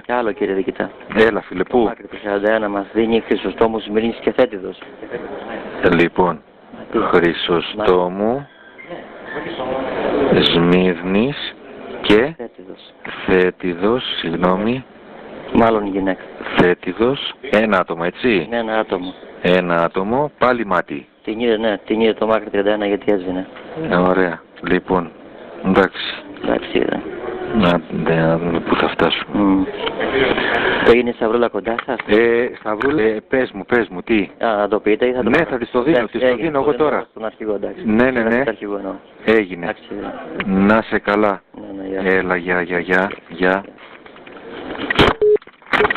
και άλλο, κύριε Δικητά. Έλα, φίλε, πού? Άκρη του 41 μας δίνει Χρυσοστόμου, Σμύρνης και Θέτιδος. Λοιπόν, Χρυσοστόμου, Σμύρνης και Θέτιδος, συγγνώμη. Μάλλον γυναίκα. Θέτιδος, ένα άτομο, έτσι. Ναι, ένα άτομο. Ένα άτομο, πάλι μάτι. Την είδε, ναι, την είδε το Μάκρη 31 γιατί έσβηνε. Ωραία. Λοιπόν, εντάξει. Εντάξει, είδε. Να δούμε πού θα φτάσουμε. Το έγινε η Σταυρούλα κοντά σας? Σταυρούλα, πες μου, τι. Να το πείτε ή θα το... Ναι, θα της το δίνω, εγώ τώρα. Στον αρχηγό, εντάξει. Ναι. Αρχηγό, Έγινε. εντάξει, Να σε καλά. Ναι, Έλα, γεια.